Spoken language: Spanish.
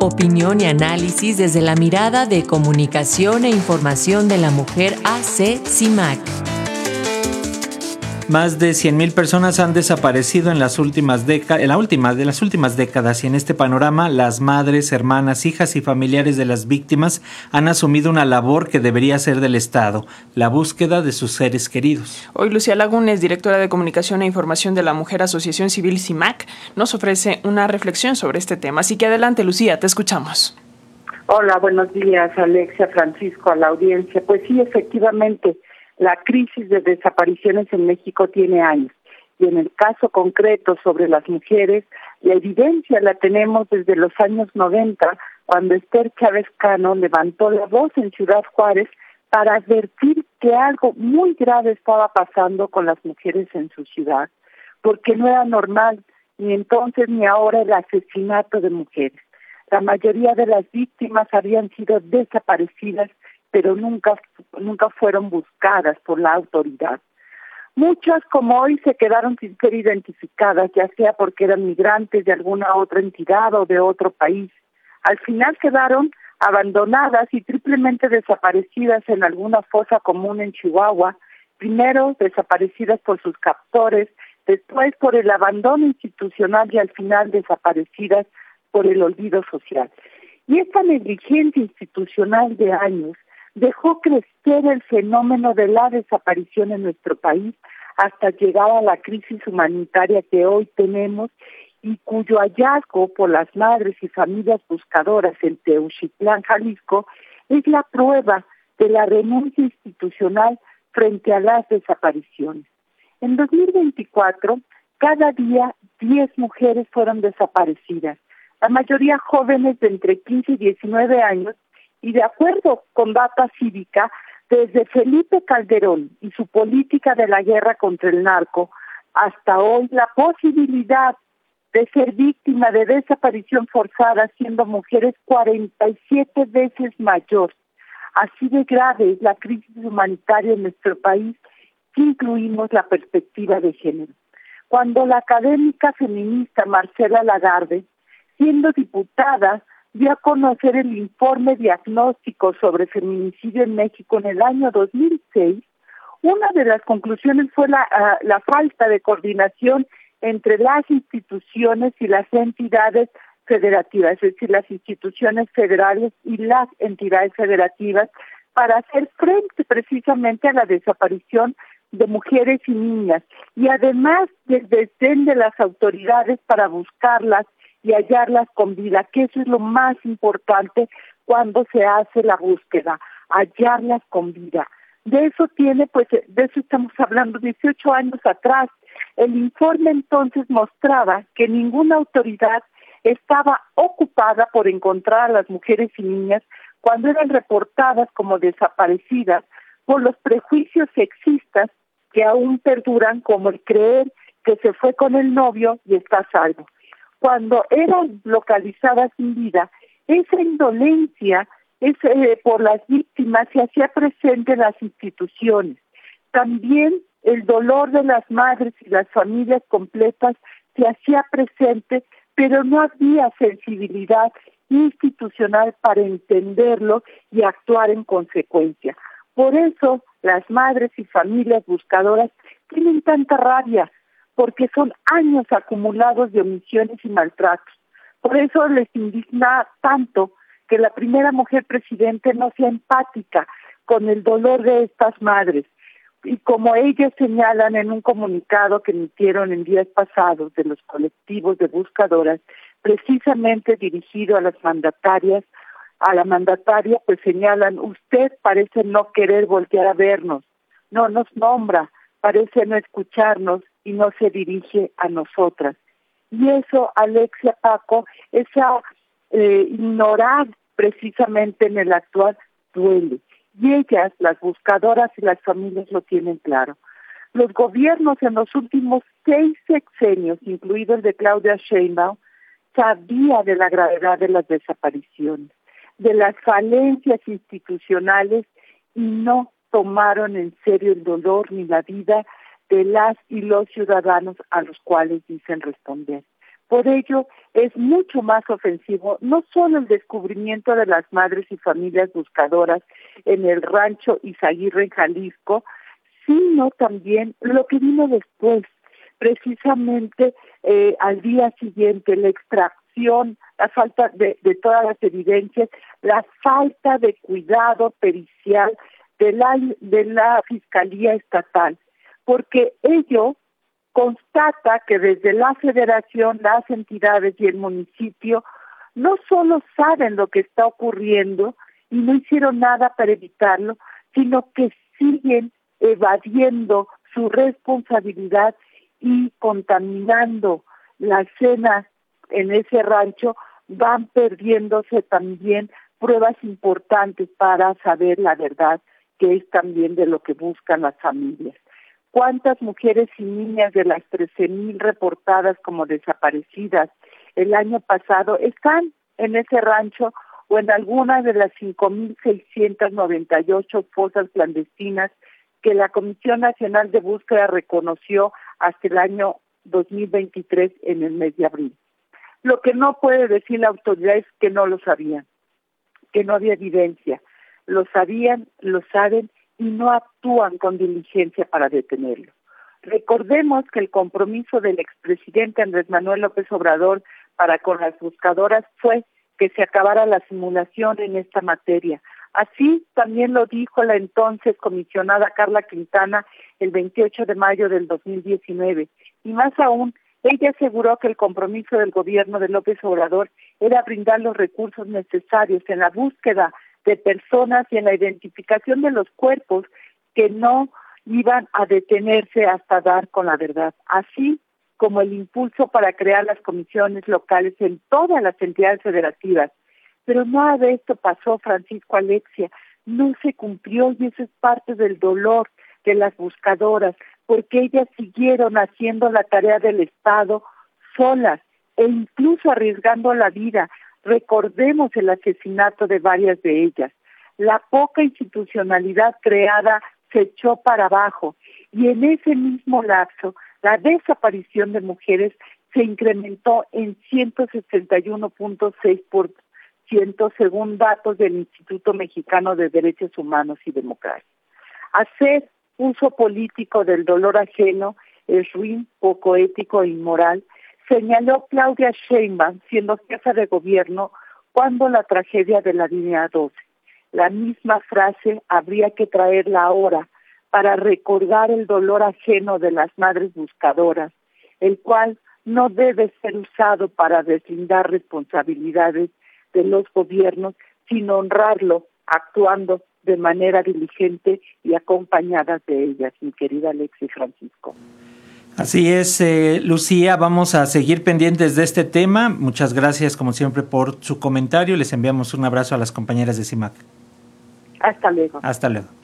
opinión y análisis desde la mirada de Comunicación e Información de la Mujer AC CIMAC. Más de 100,000 personas han desaparecido en las últimas décadas y en este panorama las madres, hermanas, hijas y familiares de las víctimas han asumido una labor que debería ser del Estado, la búsqueda de sus seres queridos. Hoy Lucía Lagunes, directora de Comunicación e Información de la Mujer Asociación Civil CIMAC, nos ofrece una reflexión sobre este tema. Así que adelante, Lucía, te escuchamos. Hola, buenos días, Alexia, Francisco, a la audiencia. Pues sí, efectivamente, la crisis de desapariciones en México tiene años y en el caso concreto sobre las mujeres, la evidencia la tenemos desde los años 90, cuando Esther Chávez Cano levantó la voz en Ciudad Juárez para advertir que algo muy grave estaba pasando con las mujeres en su ciudad, porque no era normal ni entonces ni ahora el asesinato de mujeres. La mayoría de las víctimas habían sido desaparecidas, pero nunca fueron buscadas por la autoridad. Muchas, como hoy, se quedaron sin ser identificadas, ya sea porque eran migrantes de alguna otra entidad o de otro país. Al final quedaron abandonadas y triplemente desaparecidas en alguna fosa común en Chihuahua, primero desaparecidas por sus captores, después por el abandono institucional y al final desaparecidas por el olvido social. Y esta negligencia institucional de años dejó crecer el fenómeno de la desaparición en nuestro país hasta llegar a la crisis humanitaria que hoy tenemos y cuyo hallazgo por las madres y familias buscadoras en Teuxitlán, Jalisco, es la prueba de la renuncia institucional frente a las desapariciones. En 2024, cada día 10 mujeres fueron desaparecidas, la mayoría jóvenes de entre 15 y 19 años, y de acuerdo con Data Cívica, desde Felipe Calderón y su política de la guerra contra el narco, hasta hoy la posibilidad de ser víctima de desaparición forzada siendo mujeres 47 veces mayor. Así de grave es la crisis humanitaria en nuestro país si incluimos la perspectiva de género. Cuando la académica feminista Marcela Lagarde, siendo diputada, dio a conocer el informe diagnóstico sobre feminicidio en México en el año 2006, una de las conclusiones fue la falta de coordinación entre las instituciones y las entidades federativas, es decir, las instituciones federales y las entidades federativas, para hacer frente precisamente a la desaparición de mujeres y niñas, y además del desdén de las autoridades para buscarlas y hallarlas con vida, que eso es lo más importante cuando se hace la búsqueda, hallarlas con vida. De eso estamos hablando 18 años atrás. El informe entonces mostraba que ninguna autoridad estaba ocupada por encontrar a las mujeres y niñas cuando eran reportadas como desaparecidas por los prejuicios sexistas que aún perduran, como el creer que se fue con el novio y está a salvo. Cuando eran localizadas sin vida, esa indolencia por las víctimas se hacía presente en las instituciones. También el dolor de las madres y las familias completas se hacía presente, pero no había sensibilidad institucional para entenderlo y actuar en consecuencia. Por eso las madres y familias buscadoras tienen tanta rabia, porque son años acumulados de omisiones y maltratos. Por eso les indigna tanto que la primera mujer presidente no sea empática con el dolor de estas madres. Y como ellas señalan en un comunicado que emitieron en días pasados de los colectivos de buscadoras, precisamente dirigido a las mandatarias, a la mandataria, pues señalan: usted parece no querer voltear a vernos, no nos nombra, parece no escucharnos y no se dirige a nosotras. Y eso, Alexia, Paco, esa ignorar precisamente en el actual duele. Y ellas, las buscadoras y las familias, lo tienen claro. Los gobiernos en los últimos 6 sexenios, incluido el de Claudia Sheinbaum, sabía de la gravedad de las desapariciones, de las falencias institucionales, y no tomaron en serio el dolor ni la vida de las y los ciudadanos a los cuales dicen responder. Por ello, es mucho más ofensivo no solo el descubrimiento de las madres y familias buscadoras en el rancho Izaguirre en Jalisco, sino también lo que vino después, precisamente al día siguiente, la extracción, la falta de todas las evidencias, la falta de cuidado pericial de la Fiscalía Estatal, porque ello constata que desde la Federación, las entidades y el municipio no solo saben lo que está ocurriendo y no hicieron nada para evitarlo, sino que siguen evadiendo su responsabilidad y contaminando la escena en ese rancho, van perdiéndose también pruebas importantes para saber la verdad, que es también de lo que buscan las familias. ¿Cuántas mujeres y niñas de las 13,000 reportadas como desaparecidas el año pasado están en ese rancho o en alguna de las 5,698 fosas clandestinas que la Comisión Nacional de Búsqueda reconoció hasta el año 2023 en el mes de abril? Lo que no puede decir la autoridad es que no lo sabían, que no había evidencia. Lo sabían, lo saben y no actúan con diligencia para detenerlo. Recordemos que el compromiso del expresidente Andrés Manuel López Obrador para con las buscadoras fue que se acabara la simulación en esta materia. Así también lo dijo la entonces comisionada Carla Quintana el 28 de mayo del 2019. Y más aún, ella aseguró que el compromiso del gobierno de López Obrador era brindar los recursos necesarios en la búsqueda de personas y en la identificación de los cuerpos que no iban a detenerse hasta dar con la verdad, así como el impulso para crear las comisiones locales en todas las entidades federativas. Pero nada de esto pasó, Francisco, Alexia, no se cumplió y eso es parte del dolor de las buscadoras, porque ellas siguieron haciendo la tarea del Estado solas e incluso arriesgando la vida. Recordemos el asesinato de varias de ellas. La poca institucionalidad creada se echó para abajo y en ese mismo lapso la desaparición de mujeres se incrementó en 161.6% según datos del Instituto Mexicano de Derechos Humanos y Democracia. Hacer uso político del dolor ajeno es ruin, poco ético e inmoral, señaló Claudia Sheinbaum, siendo jefa de gobierno, cuando la tragedia de la línea 12. La misma frase habría que traerla ahora para recordar el dolor ajeno de las madres buscadoras, el cual no debe ser usado para deslindar responsabilidades de los gobiernos, sino honrarlo actuando de manera diligente y acompañadas de ellas, mi querida Alexis Francisco. Así es, Lucía, vamos a seguir pendientes de este tema. Muchas gracias, como siempre, por su comentario. Les enviamos un abrazo a las compañeras de CIMAC. Hasta luego. Hasta luego.